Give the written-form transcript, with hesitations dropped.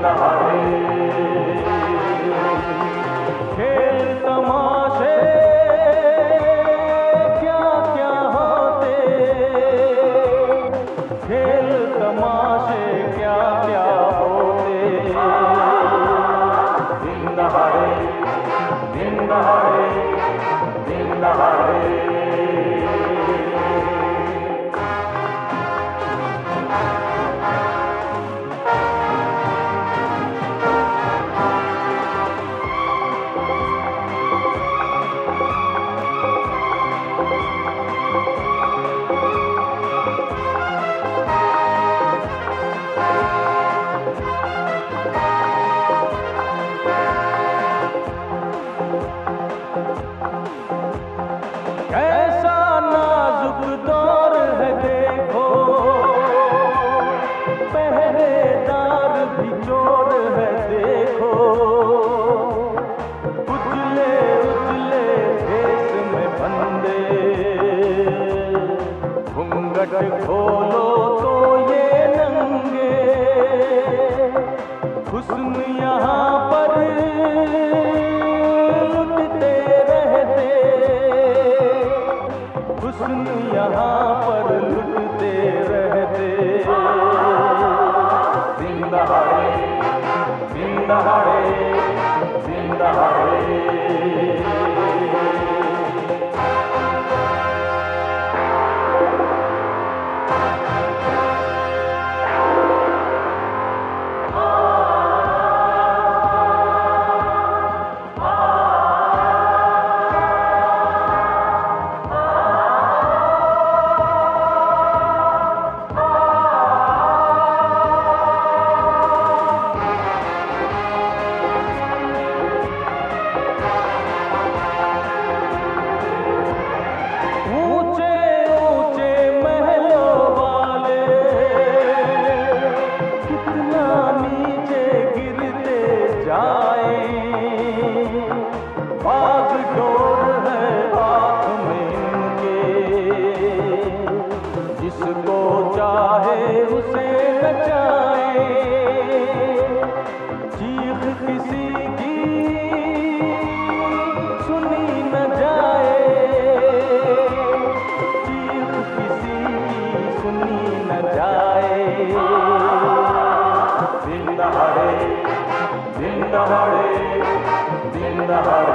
दहाड़े खेल तमाशे क्या क्या होते, खेल तमाशे क्या क्या होते। दिन दहाड़े दिन दहाड़े दिन दहाड़े कैसा नाजुक दौर है देखो, पहरेदार भी चोर है देखो। उजले उजले देश में बंदे, घूंघट खोलो तो ये नंगे। हुस्न यहाँ पर लुटते रहते, हुस्न यहाँ पर लुटते रहते। दिन दहाड़े दिन दहाड़े दिन दहाड़े जिसको चाहे उसे नचाए। चीख किसी की सुनी न जाए, चीख किसी की सुनी न जाए। दिन दहाड़े दिन दहाड़े दिन दहाड़े